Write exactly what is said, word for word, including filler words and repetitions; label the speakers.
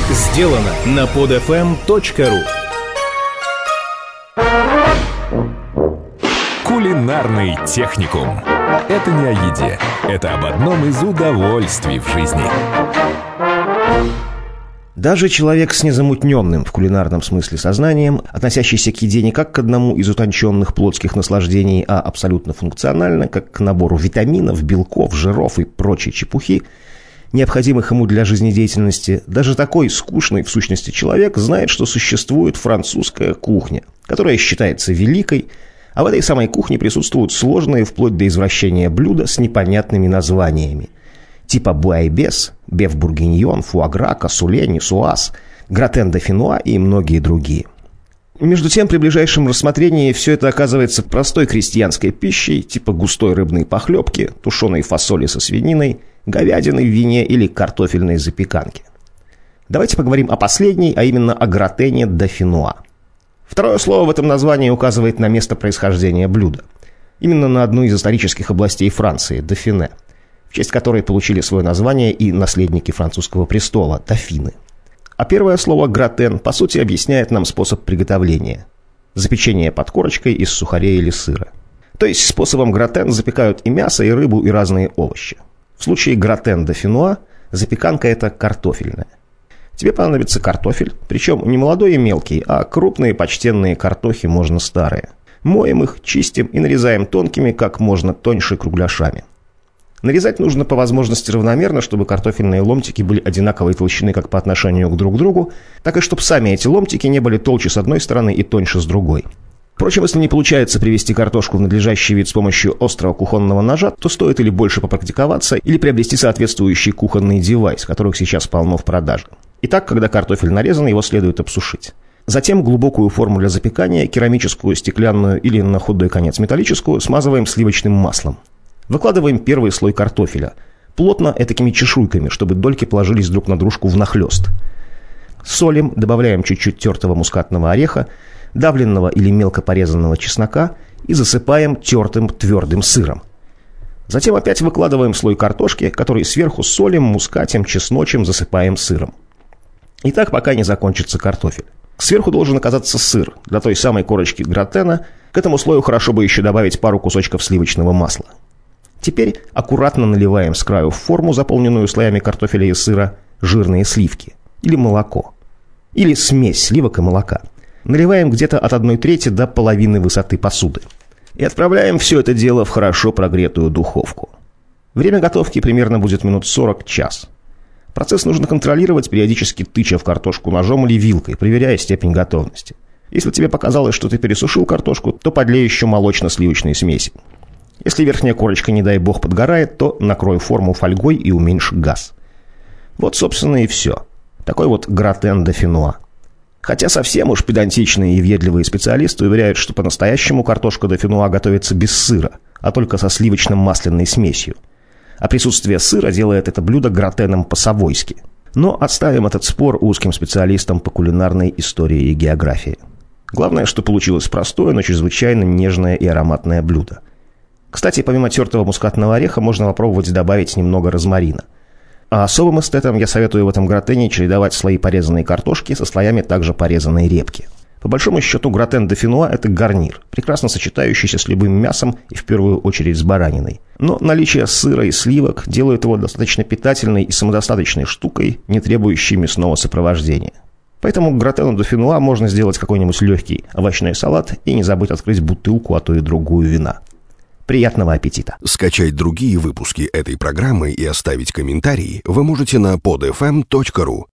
Speaker 1: Сделано на под эф эм точка ру.
Speaker 2: Кулинарный техникум. Это не о еде, это об одном из удовольствий в жизни.
Speaker 3: Даже человек с незамутненным в кулинарном смысле сознанием, относящийся к еде не как к одному из утонченных плотских наслаждений, а абсолютно функционально, как к набору витаминов, белков, жиров и прочей чепухи, необходимых ему для жизнедеятельности, даже такой скучный в сущности человек знает, что существует французская кухня, которая считается великой, а в этой самой кухне присутствуют сложные вплоть до извращения блюда с непонятными названиями. Типа буайбес, беф-бургиньон, фуагра, кассуле, нисуаз, гратен де финуа и многие другие. Между тем, при ближайшем рассмотрении все это оказывается простой крестьянской пищей, типа густой рыбной похлебки, тушеной фасоли со свининой, говядины в вине или картофельной запеканки. Давайте поговорим о последней, а именно о гратене де финуа. Второе слово в этом названии указывает на место происхождения блюда. Именно на одну из исторических областей Франции – Дофине, в честь которой получили свое название и наследники французского престола – дофины. А первое слово «гратен» по сути объясняет нам способ приготовления – запечение под корочкой из сухарей или сыра. То есть способом гратен запекают и мясо, и рыбу, и разные овощи. В случае гратен де финуа запеканка – это картофельная. Тебе понадобится картофель, причем не молодой и мелкий, а крупные почтенные картохи, можно старые. Моем их, чистим и нарезаем тонкими, как можно тоньше кругляшами. Нарезать нужно по возможности равномерно, чтобы картофельные ломтики были одинаковой толщины как по отношению к друг другу, так и чтобы сами эти ломтики не были толще с одной стороны и тоньше с другой. Впрочем, если не получается привести картошку в надлежащий вид с помощью острого кухонного ножа, то стоит или больше попрактиковаться, или приобрести соответствующий кухонный девайс, которых сейчас полно в продаже. Итак, когда картофель нарезан, его следует обсушить. Затем глубокую форму для запекания, керамическую, стеклянную или на худой конец металлическую, смазываем сливочным маслом. Выкладываем первый слой картофеля, плотно этакими чешуйками, чтобы дольки положились друг на дружку внахлёст. Солим, добавляем чуть-чуть тертого мускатного ореха, давленного или мелко порезанного чеснока и засыпаем тертым твердым сыром. Затем опять выкладываем слой картошки, который сверху солим, мускатим, чесночем, засыпаем сыром. И так, пока не закончится картофель. Сверху должен оказаться сыр. Для той самой корочки гратена к этому слою хорошо бы еще добавить пару кусочков сливочного масла. Теперь аккуратно наливаем с краю в форму, заполненную слоями картофеля и сыра, жирные сливки или молоко. Или смесь сливок и молока. Наливаем где-то от одной трети до половины высоты посуды. И отправляем все это дело в хорошо прогретую духовку. Время готовки примерно будет минут сорок-час. Процесс нужно контролировать, периодически тыча в картошку ножом или вилкой, проверяя степень готовности. Если тебе показалось, что ты пересушил картошку, то подлей еще молочно-сливочной смеси. Если верхняя корочка, не дай бог, подгорает, то накрой форму фольгой и уменьши газ. Вот, собственно, и все. Такой вот гратен де финуа. Хотя совсем уж педантичные и въедливые специалисты уверяют, что по-настоящему картошка де финуа готовится без сыра, а только со сливочно-масляной смесью. А присутствие сыра делает это блюдо гратеном по-совойски. Но отставим этот спор узким специалистам по кулинарной истории и географии. Главное, что получилось простое, но чрезвычайно нежное и ароматное блюдо. Кстати, помимо тертого мускатного ореха можно попробовать добавить немного розмарина. А особым эстетам я советую в этом гратене чередовать слои порезанной картошки со слоями также порезанной репки. По большому счету, гратен де финуа – это гарнир, прекрасно сочетающийся с любым мясом и в первую очередь с бараниной. Но наличие сыра и сливок делает его достаточно питательной и самодостаточной штукой, не требующей мясного сопровождения. Поэтому к гратену де финуа можно сделать какой-нибудь легкий овощной салат и не забыть открыть бутылку, а то и другую вина. Приятного аппетита!
Speaker 2: Скачать другие выпуски этой программы и оставить комментарии вы можете на под эф эм точка ру.